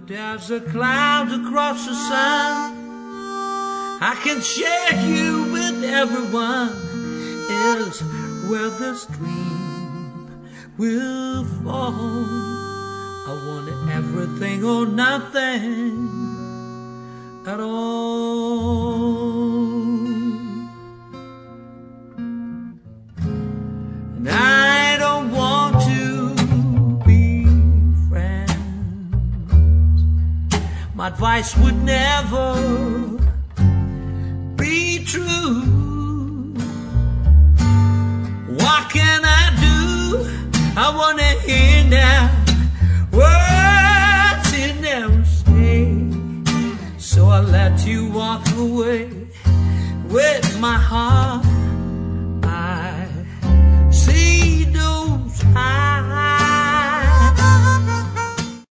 But there's a cloud across the sun. I can share you with everyone. Is where this dream will fall. I want everything or nothing at all. And I don't want to be friends. My advice would never be true. What can I do? I wanna hear now